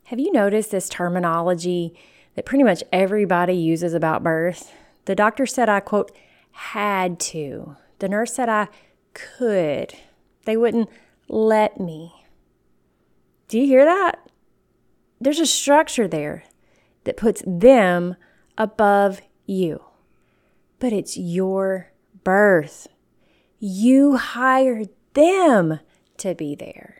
Have you noticed this terminology that pretty much everybody uses about birth? The doctor said I, quote, had to. The nurse said I could. They wouldn't let me. Do you hear that? There's a structure there that puts them above you. But it's your birth. You hired them to be there.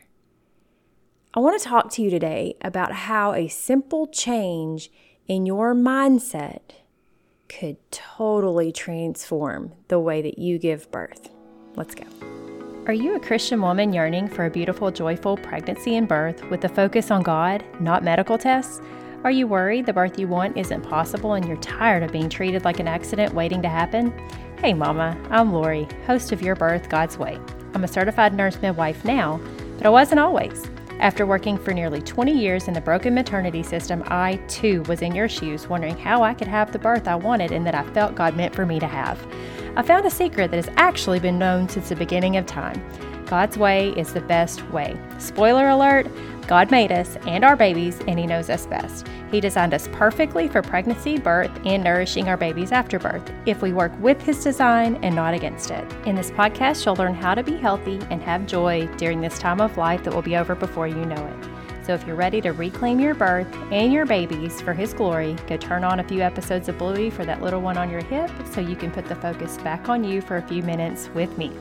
I want to talk to you today about how a simple change in your mindset could totally transform the way that you give birth. Let's go. Are you a Christian woman yearning for a beautiful, joyful pregnancy and birth with a focus on God, not medical tests? Are you worried the birth you want isn't possible and you're tired of being treated like an accident waiting to happen? Hey mama, I'm Lori, host of Your Birth God's Way. I'm a certified nurse midwife now, but I wasn't always. After working for nearly 20 years in the broken maternity system, I too was in your shoes wondering how I could have the birth I wanted and that I felt God meant for me to have. I found a secret that has actually been known since the beginning of time. God's way is the best way. Spoiler alert, God made us and our babies, and He knows us best. He designed us perfectly for pregnancy, birth, and nourishing our babies after birth, if we work with His design and not against it. In this podcast, you'll learn how to be healthy and have joy during this time of life that will be over before you know it. So if you're ready to reclaim your birth and your babies for His glory, go turn on a few episodes of Bluey for that little one on your hip so you can put the focus back on you for a few minutes with me.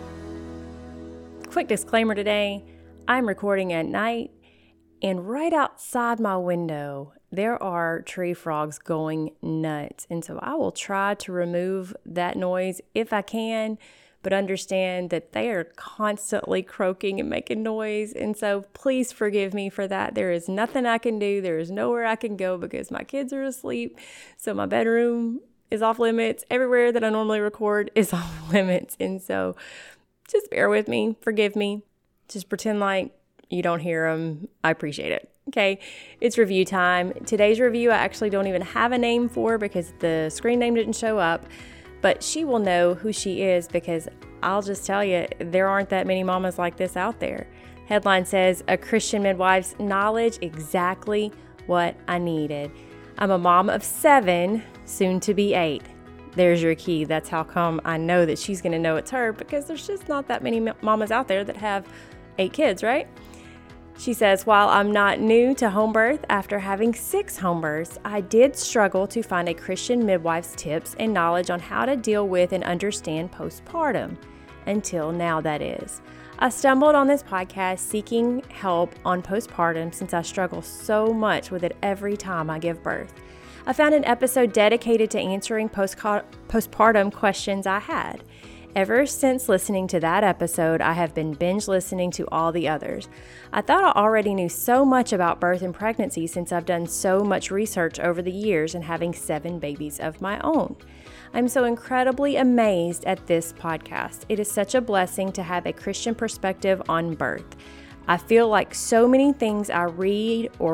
Quick disclaimer today, I'm recording at night, and right outside my window, there are tree frogs going nuts. And so I will try to remove that noise if I can, but understand that they are constantly croaking and making noise. And so please forgive me for that. There is nothing I can do. There is nowhere I can go because my kids are asleep. So my bedroom is off limits. Everywhere that I normally record is off limits. And so just bear with me. Forgive me. Just pretend like you don't hear them. I appreciate it. Okay, it's review time. Today's review I actually don't even have a name for because the screen name didn't show up, but she will know who she is because I'll just tell you, there aren't that many mamas like this out there. Headline says, a Christian midwife's knowledge exactly what I needed. I'm a mom of 7, soon to be 8. There's your key. That's how come I know that she's going to know it's her because there's just not that many mamas out there that have 8 kids, right? She says, while I'm not new to home birth, after having 6 home births, I did struggle to find a Christian midwife's tips and knowledge on how to deal with and understand postpartum. Until now, that is. I stumbled on this podcast seeking help on postpartum since I struggle so much with it every time I give birth. I found an episode dedicated to answering postpartum questions I had. Ever since listening to that episode, I have been binge listening to all the others. I thought I already knew so much about birth and pregnancy since I've done so much research over the years and having 7 babies of my own. I'm so incredibly amazed at this podcast. It is such a blessing to have a Christian perspective on birth. I feel like so many things I read or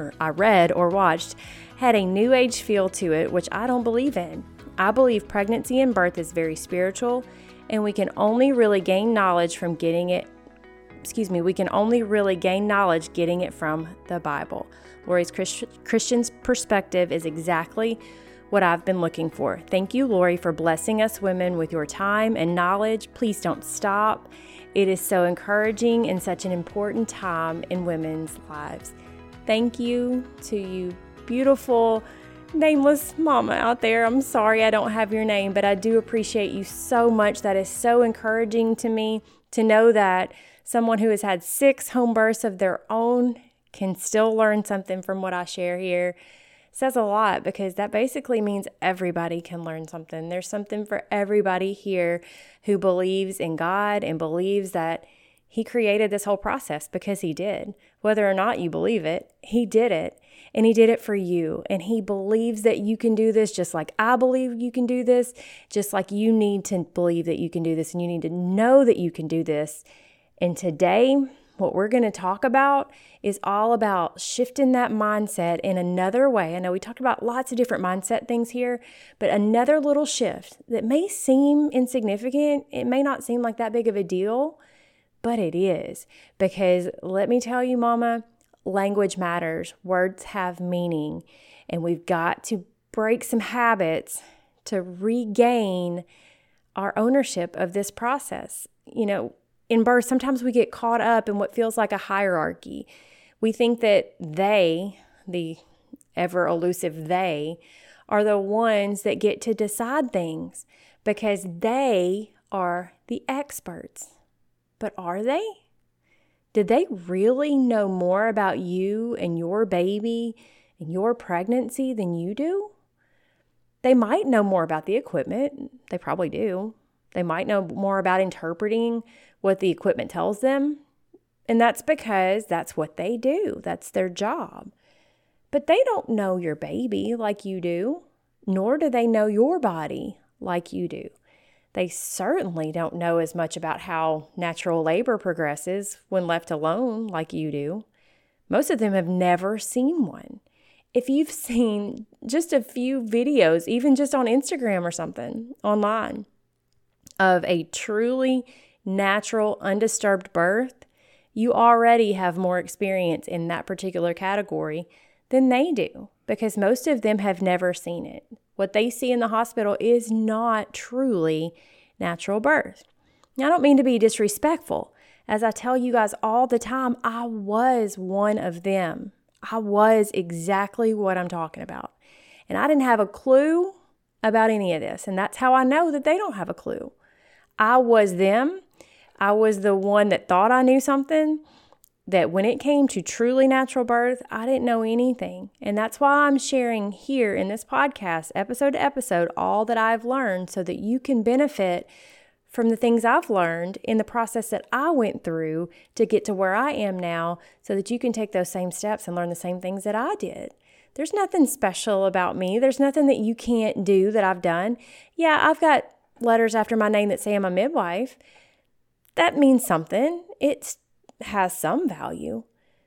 watched had a new age feel to it, which I don't believe in. I believe pregnancy and birth is very spiritual, and we can only really gain knowledge from getting it from the Bible. Lori's Christian's perspective is exactly what I've been looking for. Thank you, Lori, for blessing us women with your time and knowledge. Please don't stop. It is so encouraging in such an important time in women's lives. Thank you to you, beautiful nameless mama out there. I'm sorry I don't have your name, but I do appreciate you so much. That is so encouraging to me to know that someone who has had 6 home births of their own can still learn something from what I share here. Says a lot because that basically means everybody can learn something. There's something for everybody here who believes in God and believes that He created this whole process because He did. Whether or not you believe it, He did it. And He did it for you. And He believes that you can do this just like I believe you can do this, just like you need to believe that you can do this and you need to know that you can do this. And today, what we're going to talk about is all about shifting that mindset in another way. I know we talked about lots of different mindset things here, but another little shift that may seem insignificant, it may not seem like that big of a deal, but it is. Because let me tell you, Mama, language matters. Words have meaning. And we've got to break some habits to regain our ownership of this process. In birth, sometimes we get caught up in what feels like a hierarchy. We think that they, the ever elusive they, are the ones that get to decide things because they are the experts. But are they? Did they really know more about you and your baby and your pregnancy than you do? They might know more about the equipment. They probably do. They might know more about interpreting what the equipment tells them. And that's because that's what they do. That's their job. But they don't know your baby like you do, nor do they know your body like you do. They certainly don't know as much about how natural labor progresses when left alone like you do. Most of them have never seen one. If you've seen just a few videos, even just on Instagram or something online, of a truly natural, undisturbed birth, you already have more experience in that particular category than they do, because most of them have never seen it. What they see in the hospital is not truly natural birth. Now, I don't mean to be disrespectful. As I tell you guys all the time, I was one of them. I was exactly what I'm talking about. And I didn't have a clue about any of this. And that's how I know that they don't have a clue. I was them. I was the one that thought I knew something, that when it came to truly natural birth, I didn't know anything. And that's why I'm sharing here in this podcast, episode to episode, all that I've learned so that you can benefit from the things I've learned in the process that I went through to get to where I am now, so that you can take those same steps and learn the same things that I did. There's nothing special about me. There's nothing that you can't do that I've done. Yeah, I've got letters after my name that say I'm a midwife. That means something. It has some value.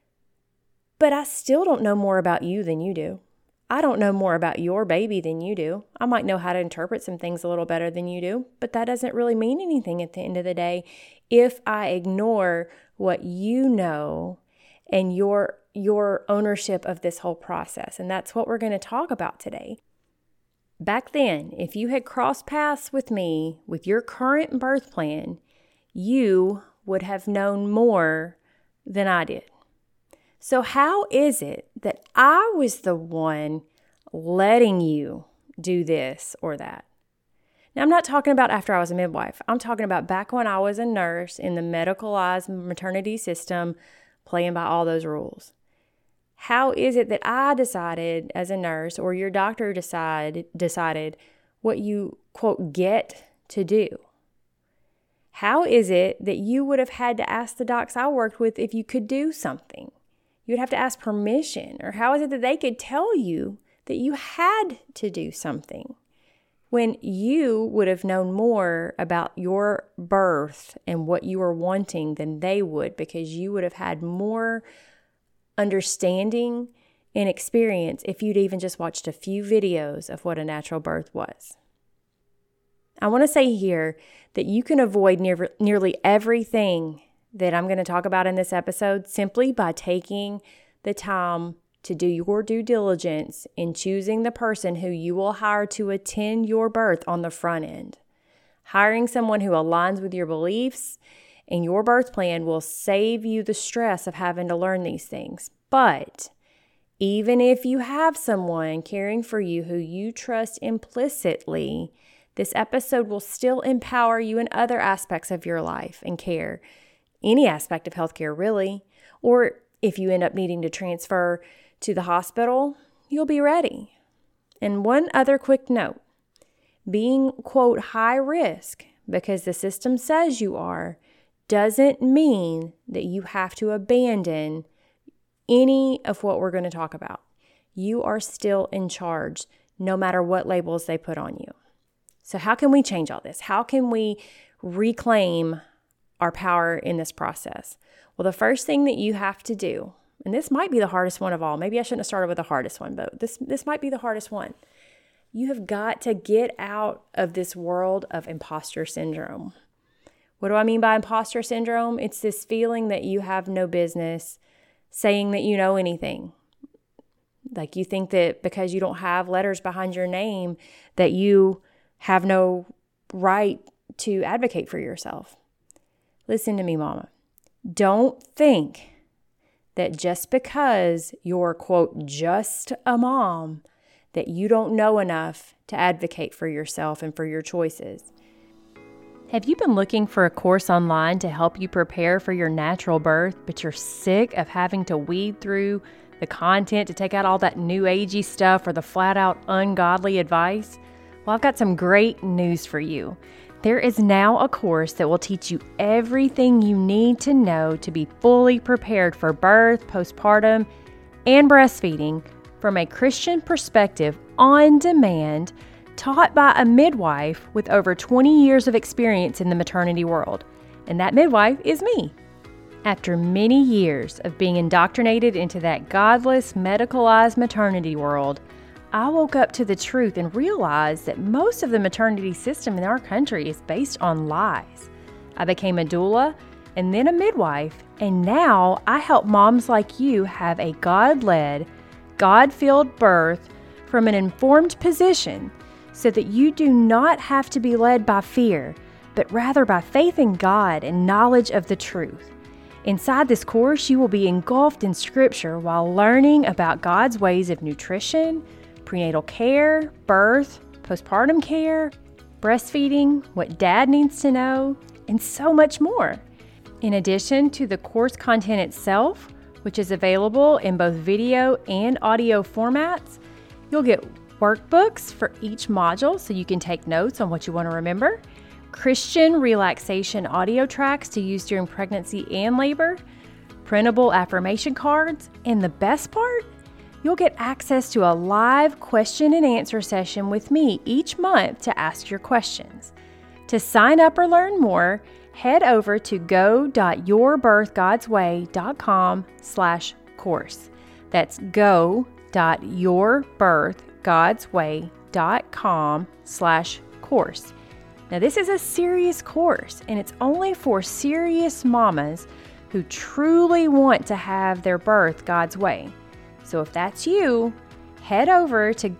But I still don't know more about you than you do. I don't know more about your baby than you do. I might know how to interpret some things a little better than you do, but that doesn't really mean anything at the end of the day if I ignore what you know and your ownership of this whole process. And that's what we're going to talk about today. Back then, if you had crossed paths with me with your current birth plan, you would have known more than I did. So how is it that I was the one letting you do this or that? Now, I'm not talking about after I was a midwife. I'm talking about back when I was a nurse in the medicalized maternity system, playing by all those rules. How is it that I decided as a nurse, or your doctor decided what you, quote, get to do? How is it that you would have had to ask the docs I worked with if you could do something? You'd have to ask permission. Or how is it that they could tell you that you had to do something when you would have known more about your birth and what you were wanting than they would, because you would have had more understanding and experience if you'd even just watched a few videos of what a natural birth was. I want to say here that you can avoid nearly everything that I'm going to talk about in this episode simply by taking the time to do your due diligence in choosing the person who you will hire to attend your birth on the front end. Hiring someone who aligns with your beliefs and your birth plan will save you the stress of having to learn these things. But even if you have someone caring for you who you trust implicitly, this episode will still empower you in other aspects of your life and care. Any aspect of healthcare, really. Or if you end up needing to transfer to the hospital, you'll be ready. And one other quick note, being, quote, high risk because the system says you are, doesn't mean that you have to abandon any of what we're going to talk about. You are still in charge, no matter what labels they put on you. So how can we change all this? How can we reclaim our power in this process? Well, the first thing that you have to do, and this might be the hardest one of all. Maybe I shouldn't have started with the hardest one, but this might be the hardest one. You have got to get out of this world of imposter syndrome. What do I mean by imposter syndrome? It's this feeling that you have no business saying that you know anything. Like you think that because you don't have letters behind your name that you have no right to advocate for yourself. Listen to me, mama. Don't think that just because you're, quote, just a mom, that you don't know enough to advocate for yourself and for your choices. Have you been looking for a course online to help you prepare for your natural birth, but you're sick of having to weed through the content to take out all that new agey stuff or the flat out ungodly advice? Well, I've got some great news for you. There is now a course that will teach you everything you need to know to be fully prepared for birth, postpartum, and breastfeeding from a Christian perspective on demand, taught by a midwife with over 20 years of experience in the maternity world. And that midwife is me. After many years of being indoctrinated into that godless, medicalized maternity world, I woke up to the truth and realized that most of the maternity system in our country is based on lies. I became a doula and then a midwife, and now I help moms like you have a God-led, God-filled birth from an informed position so that you do not have to be led by fear, but rather by faith in God and knowledge of the truth. Inside this course, you will be engulfed in Scripture while learning about God's ways of nutrition, prenatal care, birth, postpartum care, breastfeeding, what dad needs to know, and so much more. In addition to the course content itself, which is available in both video and audio formats, you'll get workbooks for each module so you can take notes on what you want to remember, Christian relaxation audio tracks to use during pregnancy and labor, printable affirmation cards, and the best part, you'll get access to a live question and answer session with me each month to ask your questions. To sign up or learn more, head over to go.yourbirthgodsway.com/course. That's go.yourbirthgodsway.com/course. Now, this is a serious course, and it's only for serious mamas who truly want to have their birth God's way. So if that's you, head over to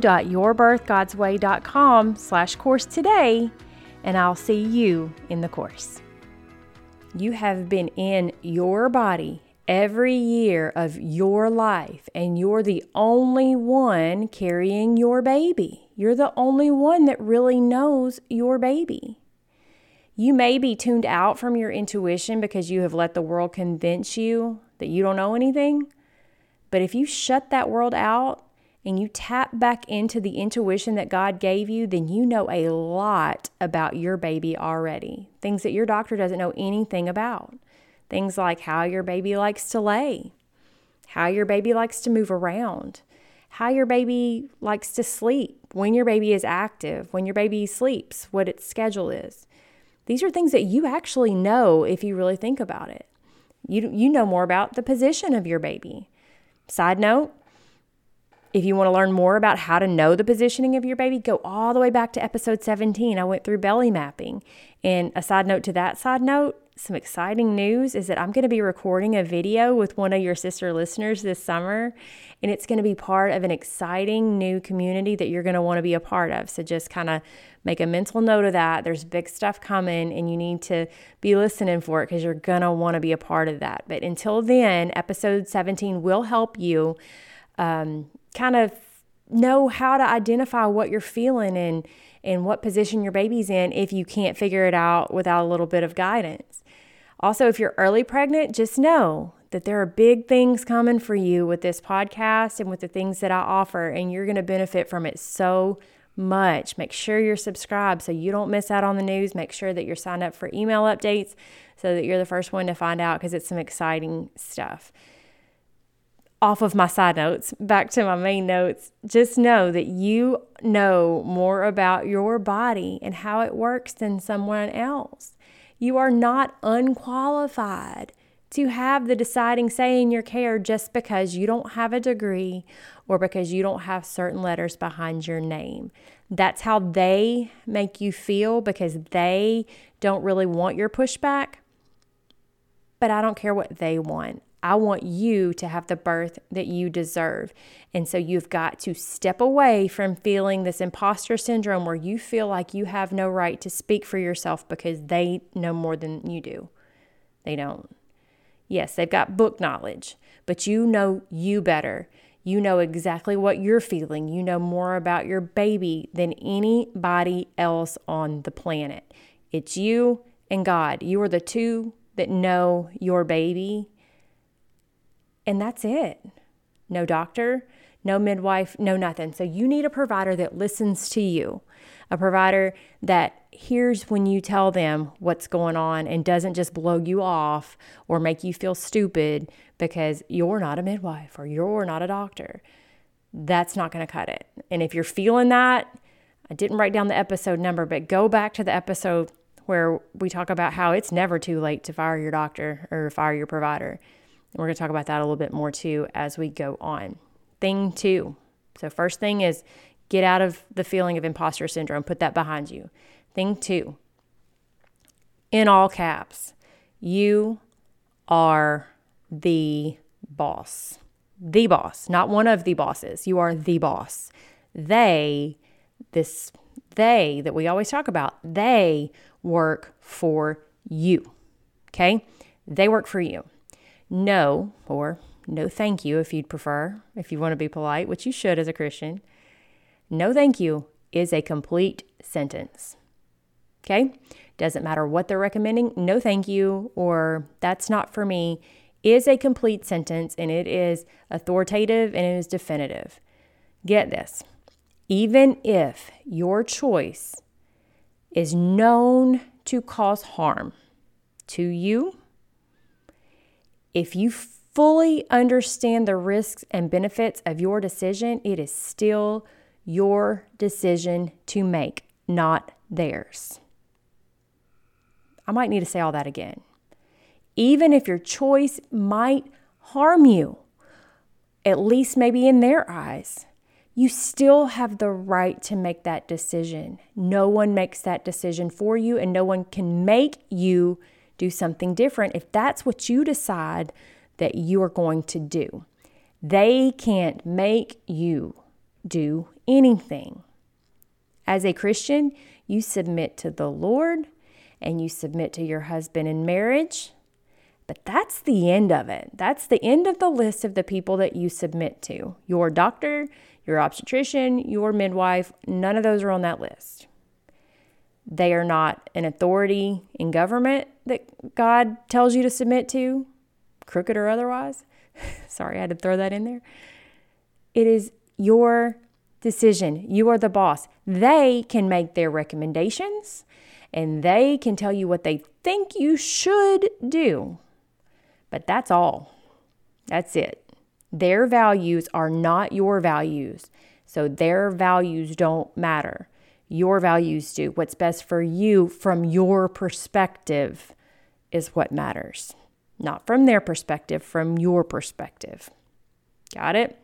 go.yourbirthgodsway.com/course today, and I'll see you in the course. You have been in your body every year of your life, and you're the only one carrying your baby. You're the only one that really knows your baby. You may be tuned out from your intuition because you have let the world convince you that you don't know anything. But if you shut that world out and you tap back into the intuition that God gave you, then you know a lot about your baby already. Things that your doctor doesn't know anything about. Things like how your baby likes to lay, how your baby likes to move around, how your baby likes to sleep, when your baby is active, when your baby sleeps, what its schedule is. These are things that you actually know if you really think about it. You know more about the position of your baby. Side note, if you want to learn more about how to know the positioning of your baby, go all the way back to episode 17. I went through belly mapping. And a side note to that side note, some exciting news is that I'm going to be recording a video with one of your sister listeners this summer, and it's going to be part of an exciting new community that you're going to want to be a part of. So just kind of make a mental note of that. There's big stuff coming, and you need to be listening for it because you're going to want to be a part of that. But until then, episode 17 will help you kind of know how to identify what you're feeling and what position your baby's in if you can't figure it out without a little bit of guidance. Also, if you're early pregnant, just know that there are big things coming for you with this podcast and with the things that I offer, and you're going to benefit from it so much. Make sure you're subscribed so you don't miss out on the news. Make sure that you're signed up for email updates so that you're the first one to find out, because it's some exciting stuff. Off of my side notes, back to my main notes, just know that you know more about your body and how it works than someone else. You are not unqualified to have the deciding say in your care just because you don't have a degree or because you don't have certain letters behind your name. That's how they make you feel because they don't really want your pushback. But I don't care what they want. I want you to have the birth that you deserve. And so you've got to step away from feeling this imposter syndrome where you feel like you have no right to speak for yourself because they know more than you do. They don't. Yes, they've got book knowledge, but you know you better. You know exactly what you're feeling. You know more about your baby than anybody else on the planet. It's you and God. You are the two that know your baby. And that's it. No doctor, no midwife, no nothing. So you need a provider that listens to you, a provider that hears when you tell them what's going on and doesn't just blow you off or make you feel stupid because you're not a midwife or you're not a doctor. That's not going to cut it. And if you're feeling that, I didn't write down the episode number, but go back to the episode where we talk about how it's never too late to fire your doctor or fire your provider. And we're going to talk about that a little bit more too as we go on. Thing 2. So first thing is get out of the feeling of imposter syndrome. Put that behind you. Thing 2. In all caps, you are the boss. The boss, not one of the bosses. You are the boss. They that we always talk about, they work for you. Okay? They work for you. No, or no thank you if you'd prefer, if you want to be polite, which you should as a Christian. No thank you is a complete sentence. Okay? Doesn't matter what they're recommending. No thank you or that's not for me is a complete sentence, and it is authoritative and it is definitive. Get this. Even if your choice is known to cause harm to you, if you fully understand the risks and benefits of your decision, it is still your decision to make, not theirs. I might need to say all that again. Even if your choice might harm you, at least maybe in their eyes, you still have the right to make that decision. No one makes that decision for you, and no one can make you do something different if that's what you decide that you are going to do. They can't make you do anything. As a Christian, you submit to the Lord and you submit to your husband in marriage, but that's the end of it. That's the end of the list of the people that you submit to. Your doctor, your obstetrician, your midwife, none of those are on that list. They are not an authority in government that God tells you to submit to, crooked or otherwise. Sorry, I had to throw that in there. It is your decision. You are the boss. They can make their recommendations and they can tell you what they think you should do. But that's all. That's it. Their values are not your values. So their values don't matter. Your values do. What's best for you from your perspective is what matters. Not from their perspective, from your perspective. Got it?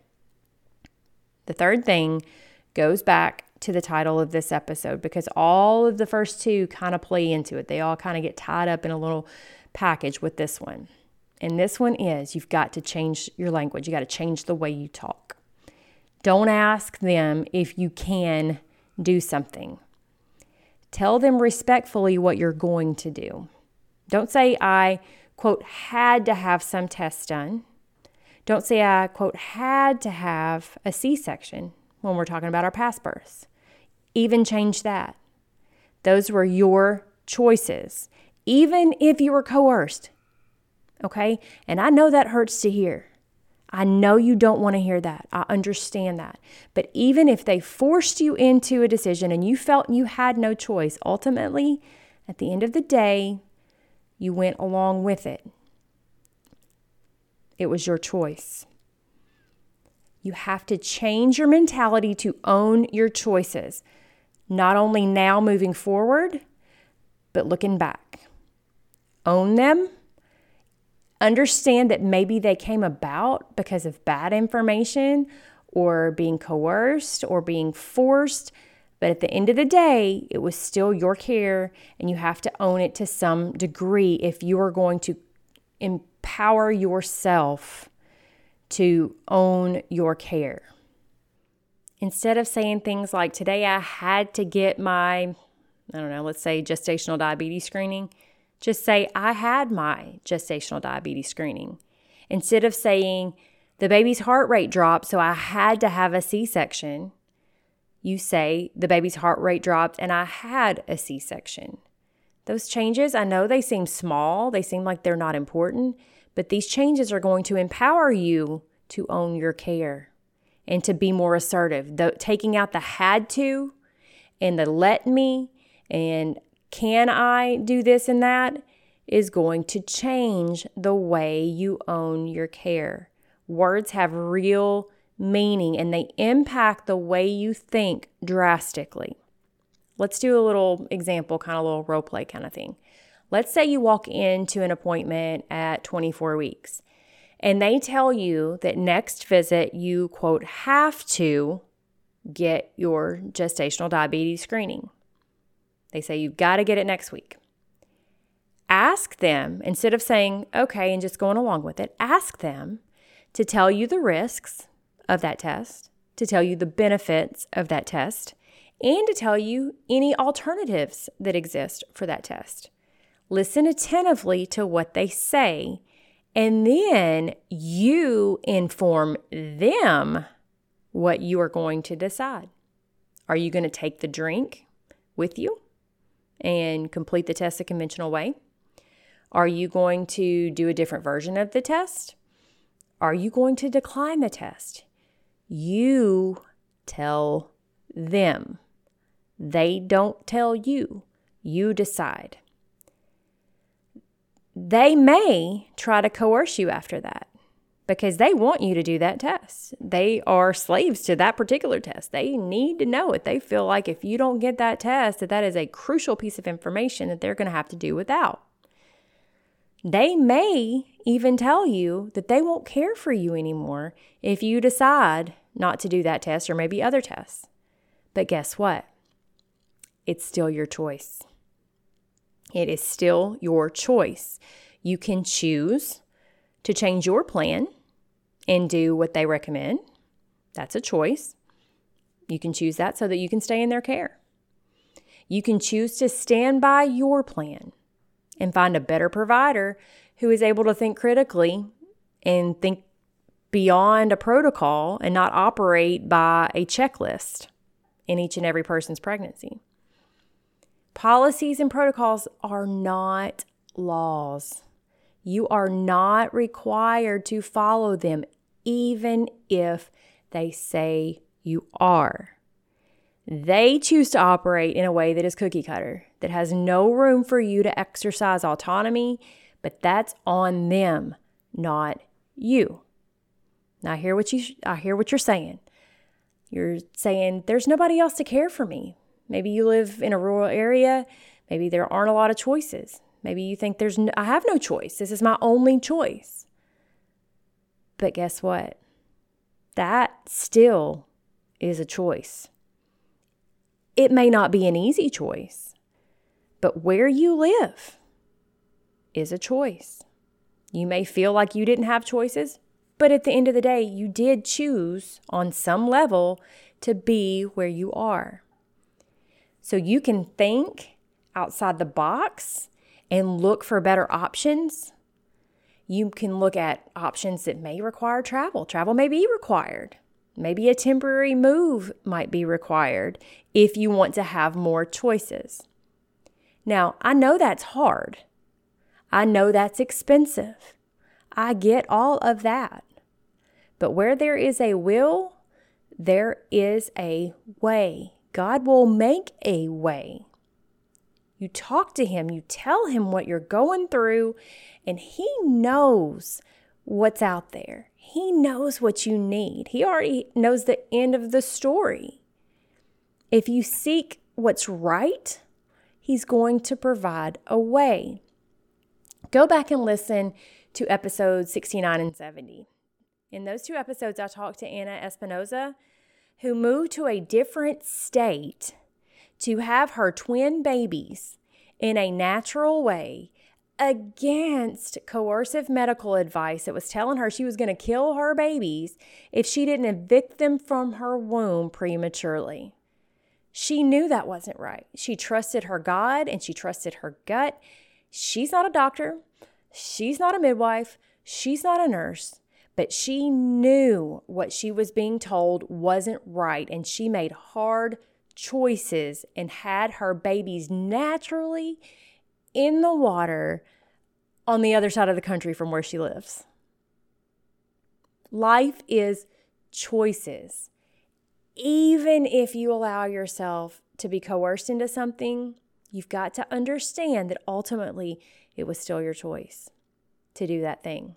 The third thing goes back to the title of this episode because all of the first two kind of play into it. They all kind of get tied up in a little package with this one. And this one is you've got to change your language. You got to change the way you talk. Don't ask them if you can do something. Tell them respectfully what you're going to do. Don't say I, quote, had to have some tests done. Don't say I, quote, had to have a C-section when we're talking about our past births. Even change that. Those were your choices, even if you were coerced. Okay? And I know that hurts to hear. I know you don't want to hear that. I understand that. But even if they forced you into a decision and you felt you had no choice, ultimately, at the end of the day, you went along with it. It was your choice. You have to change your mentality to own your choices, not only now moving forward, but looking back. Own them. Understand that maybe they came about because of bad information or being coerced or being forced. But at the end of the day, it was still your care and you have to own it to some degree if you are going to empower yourself to own your care. Instead of saying things like, today I had to get my, let's say gestational diabetes screening, just say, I had my gestational diabetes screening. Instead of saying, the baby's heart rate dropped, so I had to have a C-section, you say, the baby's heart rate dropped and I had a C-section. Those changes, I know they seem small, they seem like they're not important, but these changes are going to empower you to own your care and to be more assertive. Taking out the had to and the let me and can I do this and that is going to change the way you own your care. Words have real meaning and they impact the way you think drastically. Let's do a little example, kind of a little role play kind of thing. Let's say you walk into an appointment at 24 weeks and they tell you that next visit you, quote, have to get your gestational diabetes screening. They say you've got to get it next week. Ask them, instead of saying, okay, and just going along with it, ask them to tell you the risks of that test, to tell you the benefits of that test, and to tell you any alternatives that exist for that test. Listen attentively to what they say, and then you inform them what you are going to decide. Are you going to take the drink with you and complete the test the conventional way? Are you going to do a different version of the test? Are you going to decline the test? You tell them. They don't tell you. You decide. They may try to coerce you after that because they want you to do that test. They are slaves to that particular test. They need to know it. They feel like if you don't get that test, that is a crucial piece of information that they're going to have to do without. They may even tell you that they won't care for you anymore if you decide not to do that test or maybe other tests. But guess what? It's still your choice. It is still your choice. You can choose to change your plan and do what they recommend. That's a choice. You can choose that so that you can stay in their care. You can choose to stand by your plan and find a better provider who is able to think critically and think beyond a protocol and not operate by a checklist in each and every person's pregnancy. Policies and protocols are not laws. You are not required to follow them, even if they say you are. They choose to operate in a way that is cookie cutter, that has no room for you to exercise autonomy, but that's on them, not you. Now, I hear what you're saying. You're saying, there's nobody else to care for me. Maybe you live in a rural area. Maybe there aren't a lot of choices. Maybe you think I have no choice. This is my only choice. But guess what? That still is a choice. It may not be an easy choice, but where you live is a choice. You may feel like you didn't have choices, but at the end of the day, you did choose on some level to be where you are. So you can think outside the box and look for better options. You can look at options that may require travel. Travel may be required. Maybe a temporary move might be required if you want to have more choices. Now, I know that's hard. I know that's expensive. I get all of that. But where there is a will, there is a way. God will make a way. You talk to Him, you tell Him what you're going through, and He knows what's out there. He knows what you need. He already knows the end of the story. If you seek what's right, He's going to provide a way. Go back and listen to episodes 69 and 70. In those two episodes, I talked to Anna Espinoza, who moved to a different state to have her twin babies in a natural way against coercive medical advice that was telling her she was going to kill her babies if she didn't evict them from her womb prematurely. She knew that wasn't right. She trusted her God and she trusted her gut. She's not a doctor. She's not a midwife. She's not a nurse. But she knew what she was being told wasn't right, and she made hard choices and had her babies naturally in the water on the other side of the country from where she lives. Life is choices. Even if you allow yourself to be coerced into something, you've got to understand that ultimately it was still your choice to do that thing.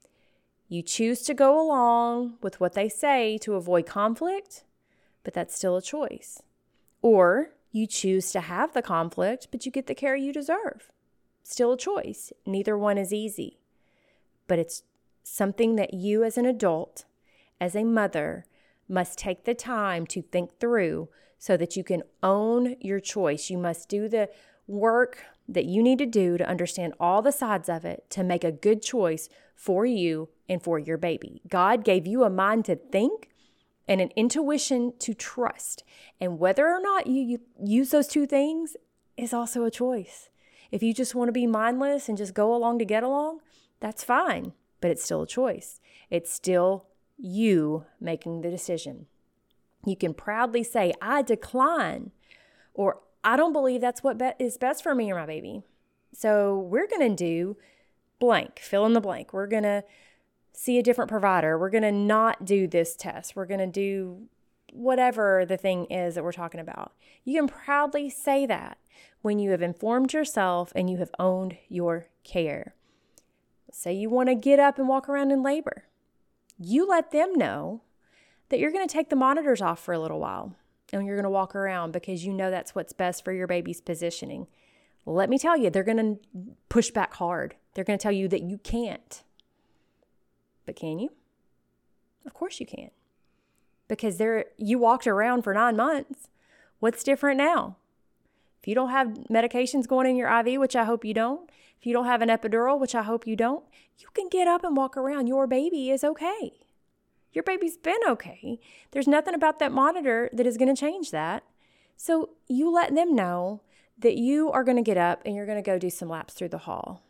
You choose to go along with what they say to avoid conflict, but that's still a choice. Or you choose to have the conflict, but you get the care you deserve. Still a choice. Neither one is easy. But it's something that you as an adult, as a mother, must take the time to think through so that you can own your choice. You must do the work that you need to do to understand all the sides of it to make a good choice for you and for your baby. God gave you a mind to think and an intuition to trust. And whether or not you use those two things is also a choice. If you just want to be mindless and just go along to get along, that's fine, but it's still a choice. It's still you making the decision. You can proudly say, I decline, or I don't believe that's what is best for me or my baby. So we're going to do blank, fill in the blank. We're going to see a different provider. We're going to not do this test. We're going to do whatever the thing is that we're talking about. You can proudly say that when you have informed yourself and you have owned your care. Say you want to get up and walk around in labor. You let them know that you're going to take the monitors off for a little while and you're going to walk around because you know that's what's best for your baby's positioning. Let me tell you, they're going to push back hard. They're going to tell you that you can't. But can you? Of course you can. Because you walked around for 9 months. What's different now? If you don't have medications going in your IV, which I hope you don't, if you don't have an epidural, which I hope you don't, you can get up and walk around. Your baby is okay. Your baby's been okay. There's nothing about that monitor that is going to change that. So you let them know that you are going to get up and you're going to go do some laps through the hall.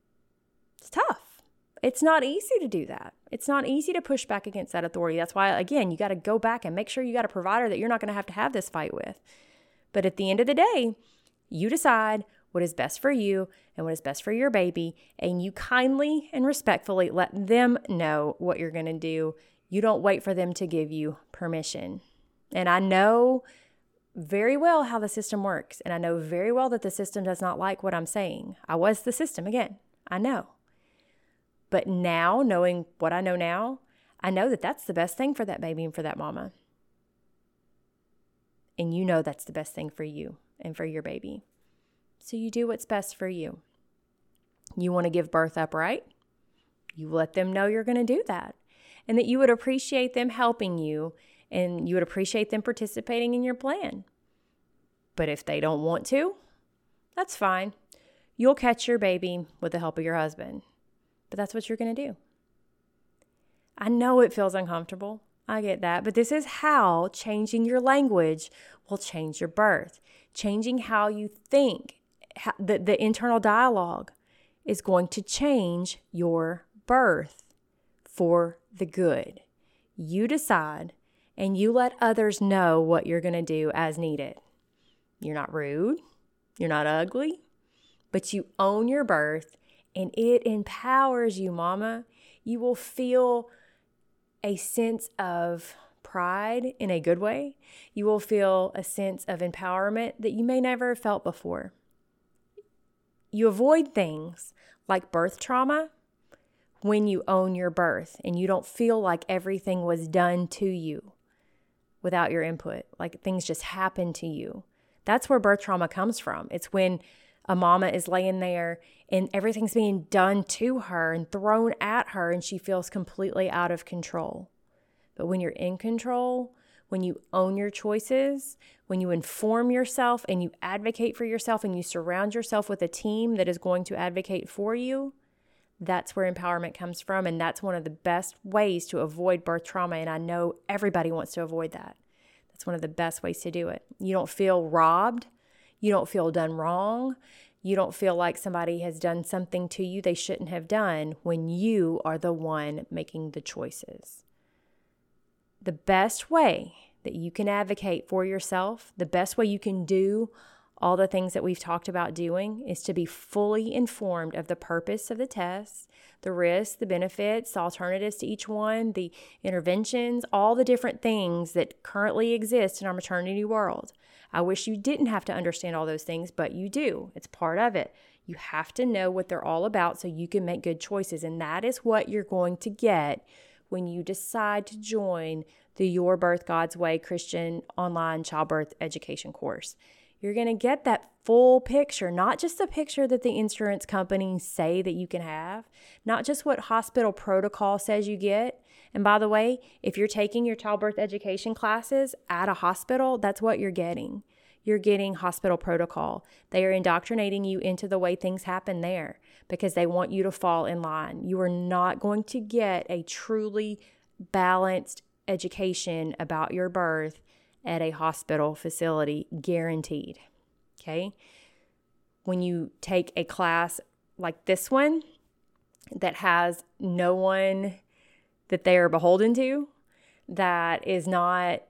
It's tough. It's not easy to do that. It's not easy to push back against that authority. That's why, again, you got to go back and make sure you got a provider that you're not going to have this fight with. But at the end of the day, you decide what is best for you and what is best for your baby, and you kindly and respectfully let them know what you're going to do. You don't wait for them to give you permission. And I know very well how the system works, and I know very well that the system does not like what I'm saying. I was the system again. I know. But now, knowing what I know now, I know that that's the best thing for that baby and for that mama. And you know that's the best thing for you and for your baby. So you do what's best for you. You want to give birth upright? You let them know you're going to do that. And that you would appreciate them helping you and you would appreciate them participating in your plan. But if they don't want to, that's fine. You'll catch your baby with the help of your husband. But that's what you're going to do. I know it feels uncomfortable. I get that. But this is how changing your language will change your birth. Changing how you think, the internal dialogue is going to change your birth for the good. You decide and you let others know what you're going to do as needed. You're not rude. You're not ugly. But you own your birth and it empowers you, mama. You will feel a sense of pride in a good way. You will feel a sense of empowerment that you may never have felt before. You avoid things like birth trauma when you own your birth and you don't feel like everything was done to you without your input, like things just happen to you. That's where birth trauma comes from. It's when a mama is laying there and everything's being done to her and thrown at her and she feels completely out of control. But when you're in control, when you own your choices, when you inform yourself and you advocate for yourself and you surround yourself with a team that is going to advocate for you, that's where empowerment comes from. And that's one of the best ways to avoid birth trauma. And I know everybody wants to avoid that. That's one of the best ways to do it. You don't feel robbed. You don't feel done wrong. You don't feel like somebody has done something to you they shouldn't have done when you are the one making the choices. The best way that you can advocate for yourself, the best way you can do all the things that we've talked about doing, is to be fully informed of the purpose of the tests, the risks, the benefits, the alternatives to each one, the interventions, all the different things that currently exist in our maternity world. I wish you didn't have to understand all those things, but you do. It's part of it. You have to know what they're all about so you can make good choices. And that is what you're going to get when you decide to join the Your Birth God's Way Christian online childbirth education course. You're going to get that full picture, not just the picture that the insurance companies say that you can have, not just what hospital protocol says you get. And by the way, if you're taking your childbirth education classes at a hospital, that's what you're getting. You're getting hospital protocol. They are indoctrinating you into the way things happen there because they want you to fall in line. You are not going to get a truly balanced education about your birth at a hospital facility, guaranteed. Okay? When you take a class like this one that has no one that they are beholden to, that is not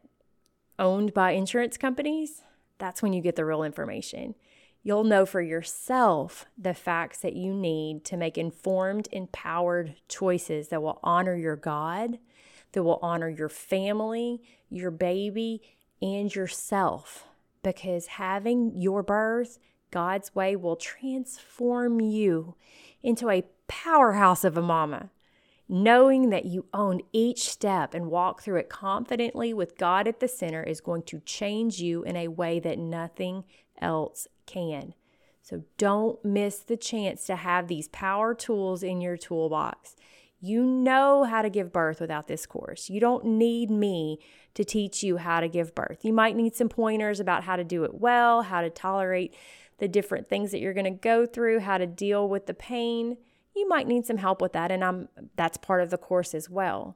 owned by insurance companies, that's when you get the real information. You'll know for yourself the facts that you need to make informed, empowered choices that will honor your God, that will honor your family, your baby, and yourself. Because having your birth God's way will transform you into a powerhouse of a mama. Knowing that you own each step and walk through it confidently with God at the center is going to change you in a way that nothing else can. So don't miss the chance to have these power tools in your toolbox. You know how to give birth without this course. You don't need me to teach you how to give birth. You might need some pointers about how to do it well, how to tolerate the different things that you're going to go through, how to deal with the pain. You might need some help with that, and that's part of the course as well.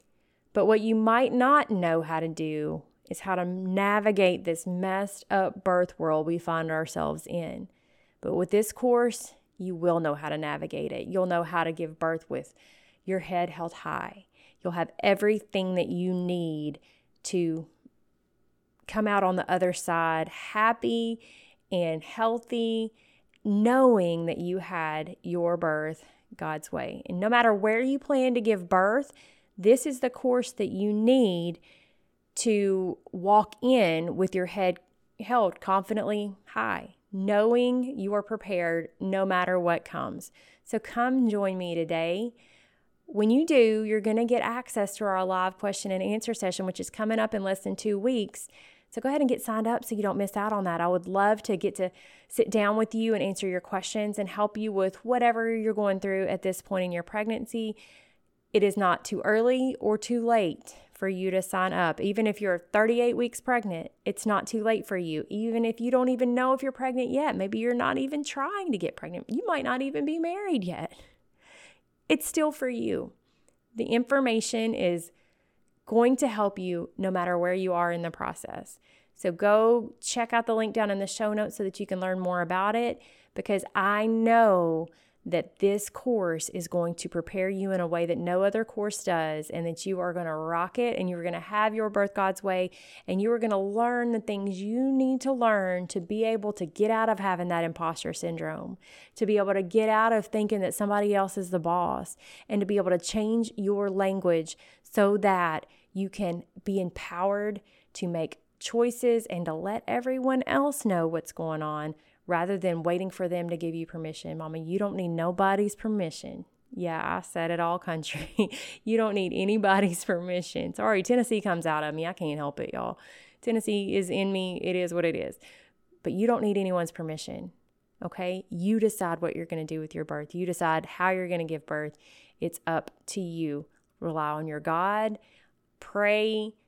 But what you might not know how to do is how to navigate this messed up birth world we find ourselves in. But with this course, you will know how to navigate it. You'll know how to give birth with your head held high. You'll have everything that you need to come out on the other side happy and healthy, knowing that you had your birth God's way. And no matter where you plan to give birth, this is the course that you need to walk in with your head held confidently high, knowing you are prepared no matter what comes. So come join me today. When you do, you're going to get access to our live question and answer session, which is coming up in less than 2 weeks. So go ahead and get signed up so you don't miss out on that. I would love to get to sit down with you and answer your questions and help you with whatever you're going through at this point in your pregnancy. It is not too early or too late for you to sign up. Even if you're 38 weeks pregnant, it's not too late for you. Even if you don't even know if you're pregnant yet, maybe you're not even trying to get pregnant. You might not even be married yet. It's still for you. The information is going to help you no matter where you are in the process. So go check out the link down in the show notes so that you can learn more about it, because I know that this course is going to prepare you in a way that no other course does, and that you are going to rock it, and you're going to have your birth God's way, and you are going to learn the things you need to learn to be able to get out of having that imposter syndrome, to be able to get out of thinking that somebody else is the boss, and to be able to change your language so that you can be empowered to make choices and to let everyone else know what's going on, rather than waiting for them to give you permission. Mama, you don't need nobody's permission. Yeah, I said it all country. You don't need anybody's permission. Sorry, Tennessee comes out of me. I can't help it, y'all. Tennessee is in me. It is what it is. But you don't need anyone's permission, okay? You decide what you're going to do with your birth. You decide how you're going to give birth. It's up to you. Rely on your God. Pray.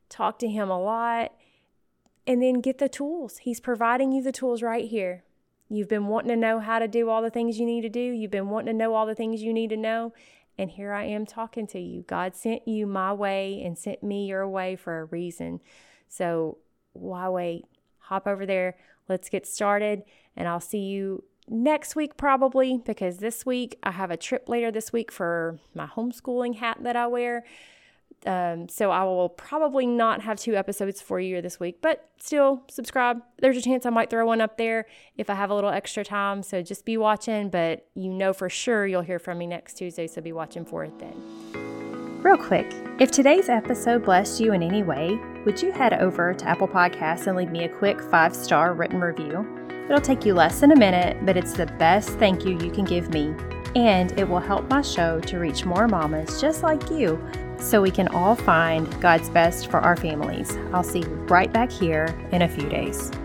talk to Him a lot, and then get the tools. He's providing you the tools right here. You've been wanting to know how to do all the things you need to do. You've been wanting to know all the things you need to know. And here I am talking to you. God sent you my way and sent me your way for a reason. So why wait? Hop over there. Let's get started. And I'll see you next week probably, because this week I have a trip later this week for my homeschooling hat that I wear. So I will probably not have 2 episodes for you this week, but still subscribe. There's a chance I might throw one up there if I have a little extra time. So just be watching, but you know for sure you'll hear from me next Tuesday. So be watching for it then. Real quick, if today's episode blessed you in any way, would you head over to Apple Podcasts and leave me a quick 5-star written review? It'll take you less than a minute, but it's the best thank you you can give me. And it will help my show to reach more mamas just like you, so we can all find God's best for our families. I'll see you right back here in a few days.